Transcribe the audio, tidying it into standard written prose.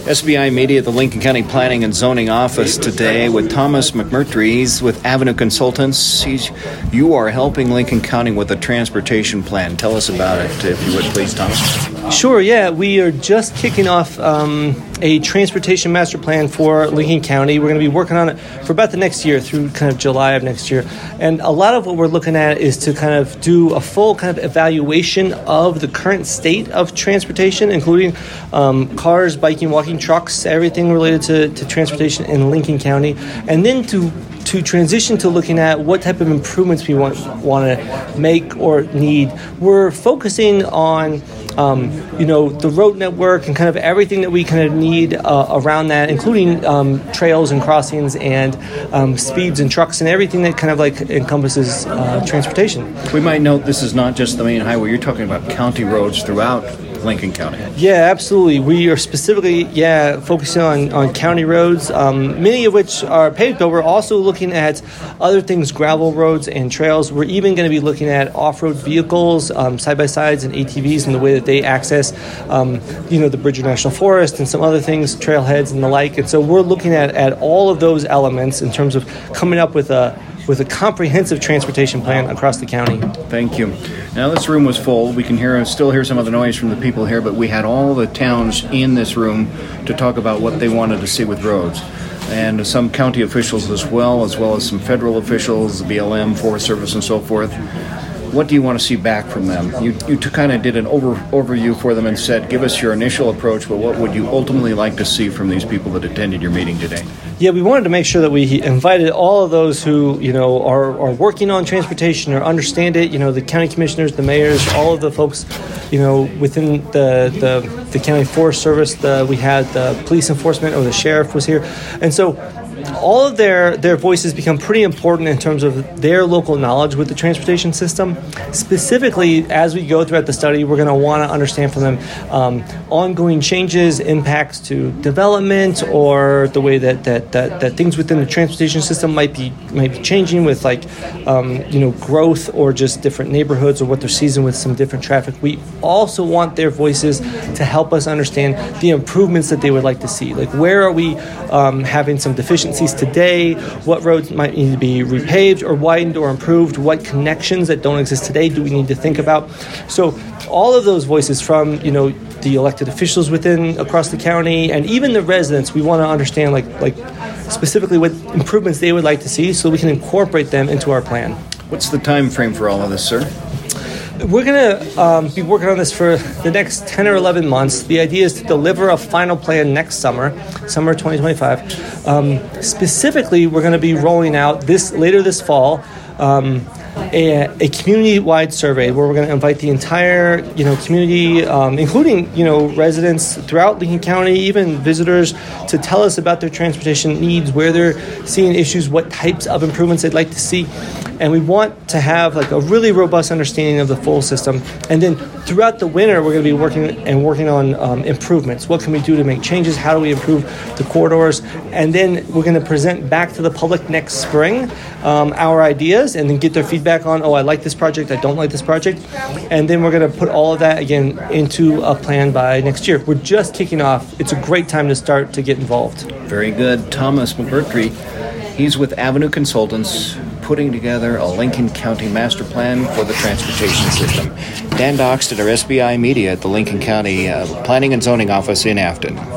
SBI Media at the Lincoln County Planning and Zoning Office today with Thomas McMurtry. He's with Avenue Consultants. You are helping Lincoln County with a transportation plan. Tell us about it, if you would, please, Thomas. Sure, yeah. We are just kicking off a transportation master plan for Lincoln County. We're going to be working on it for about the next year through kind of July of next year. And a lot of what we're looking at is to kind of do a full kind of evaluation of the current state of transportation, including cars, biking, walking, trucks, everything related to transportation in Lincoln County. And then to transition to looking at what type of improvements we want to make or need. We're focusing on the road network and kind of everything that we kind of need around that, including trails and crossings and speeds and trucks and everything that kind of like encompasses transportation. We might note this is not just the main highway. You're talking about county roads throughout Lincoln County. Yeah, absolutely. We are specifically, focusing on county roads, many of which are paved, but we're also looking at other things, gravel roads and trails. We're even going to be looking at off-road vehicles, side-by-sides and ATVs and the way that they access, the Bridger National Forest and some other things, trailheads and the like. And so we're looking at all of those elements in terms of coming up with a comprehensive transportation plan across the county. Thank you. Now, this room was full. We can still hear some of the noise from the people here, but we had all the towns in this room to talk about what they wanted to see with roads. And some county officials as well as some federal officials, BLM, Forest Service, and so forth. What do you want to see back from them? You kind of did an overview for them and said, give us your initial approach, but what would you ultimately like to see from these people that attended your meeting today? Yeah, we wanted to make sure that we invited all of those who, are working on transportation or understand it, the county commissioners, the mayors, all of the folks, within the county Forest Service. We had the police enforcement, or the sheriff was here. And so all of their voices become pretty important in terms of their local knowledge with the transportation system. Specifically, as we go throughout the study, we're going to want to understand from them ongoing changes, impacts to development, or the way that things within the transportation system might be changing with growth or just different neighborhoods or what they're seeing with some different traffic. We also want their voices to help us understand the improvements that they would like to see. Like, where are we having some deficiencies today? What roads might need to be repaved or widened or improved? What connections that don't exist today do we need to think about? So all of those voices from, the elected officials across the county, and even the residents, we want to understand like specifically what improvements they would like to see so we can incorporate them into our plan. What's the time frame for all of this, sir? We're going to be working on this for the next 10 or 11 months. The idea is to deliver a final plan next summer 2025. Specifically, we're going to be rolling out later this fall a community-wide survey where we're going to invite the entire community, including residents throughout Lincoln County, even visitors, to tell us about their transportation needs, where they're seeing issues, what types of improvements they'd like to see. And we want to have a really robust understanding of the full system. And then throughout the winter, we're going to be working on improvements. What can we do to make changes? How do we improve the corridors? And then we're going to present back to the public next spring our ideas, and then get their feedback on, I like this project, I don't like this project. And then we're going to put all of that again into a plan by next year. We're just kicking off. It's a great time to start to get involved. Very good. Thomas McMurtry, he's with Avenue Consultants, putting together a Lincoln County master plan for the transportation system. Dan Doxted, our SBI Media at the Lincoln County Planning and Zoning Office in Afton.